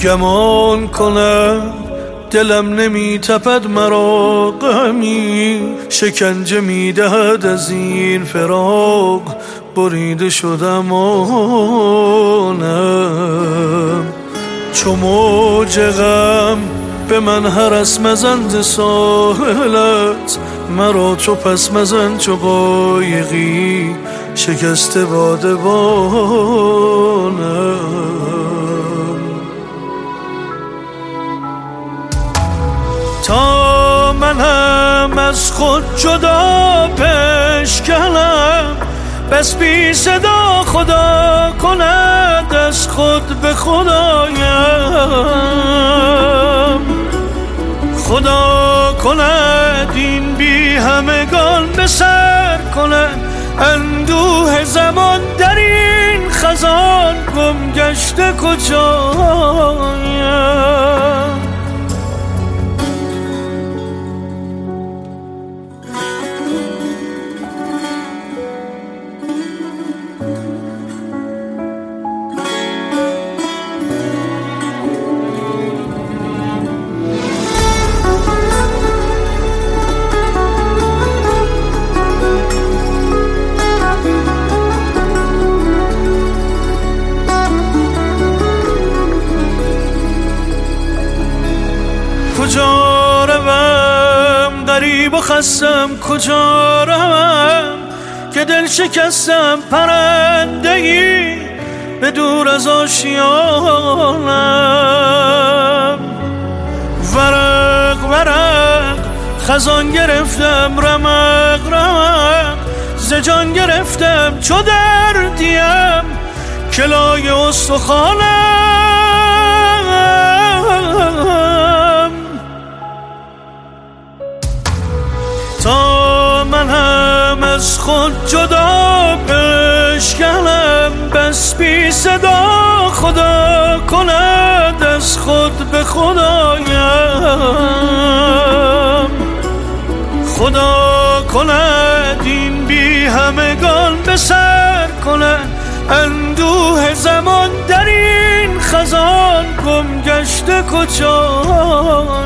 گمان کنم دلم نمی تپد مرا غمی، شکنجه می دهد از این فراق، بریده شدم آنم. چو موج غم به من هرس مزن ز ساحلت، مرا چو پس مزن چو قایقی شکسته بادبانم. تا منم از خود جدا بشکنم، بس بی صدا خدا کند از خود به خدایم. خدا کند این بی همگان به سر کند، اندوه زمان در این خزان گم گشته کجایم. کجا روم غریب و خستم، کجا روم که دل شکستم پرنده‌ای به دور از آشیانم. ورق ورق خزان گرفتم، رمق رمق ز جان گرفتم، چو دردیم کلای استخوانم. تا من هم از خود جدا بشکنم، بس بی صدا خدا کند از خود به خدایم. خدا کند این بی همگان به سر کند، اندوه زمان در این خزان گم گشته کجا.